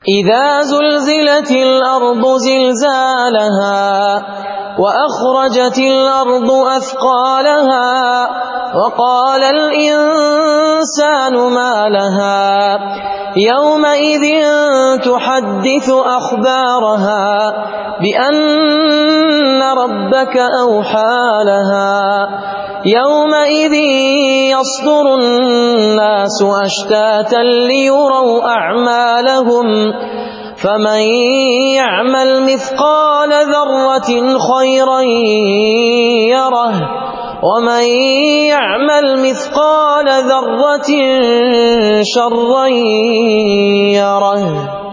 إذا زلزلت الأرض زلزالها وأخرجت الأرض أثقالها وقال الإنسان ما لها يومئذ تحدث أخبارها بأن ربك أوحى لها يومئذ يصدر الناس أشتاتا ليروا أعمالهم فمن يعمل مثقال ذرة خيرا يره ومن يعمل مثقال ذرة شرا يره.